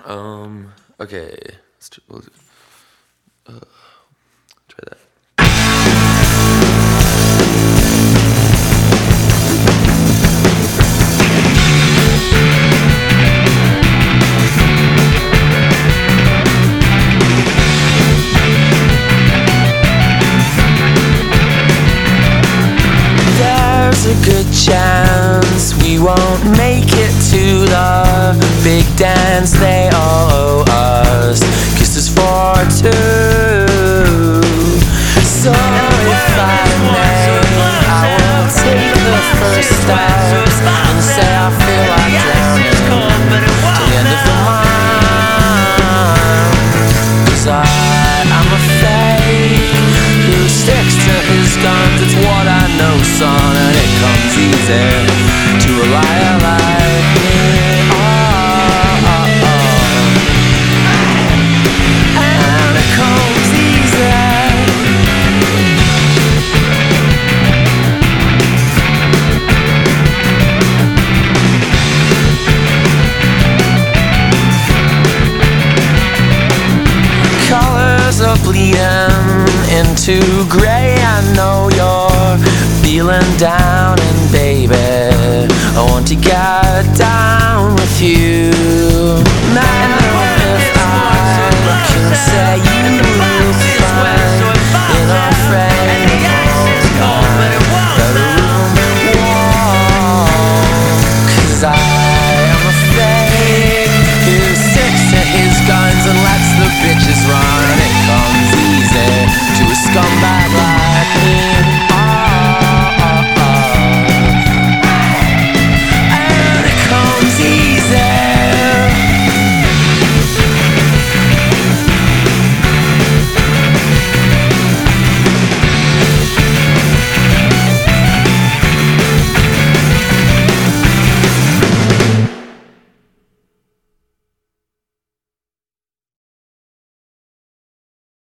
Okay. Try that. There's a good chance we won't make it to the big dance they all owe us. Kisses for two. So if I may, I will take the first step and say I feel like drowning to the end of the mine. 'Cause I'm a fake who sticks to his guns. It's what I know, son, and it comes easy to a liar like me. And it comes easy. Colors are bleeding into gray. I know you're feeling down, and baby, I want to get down with you.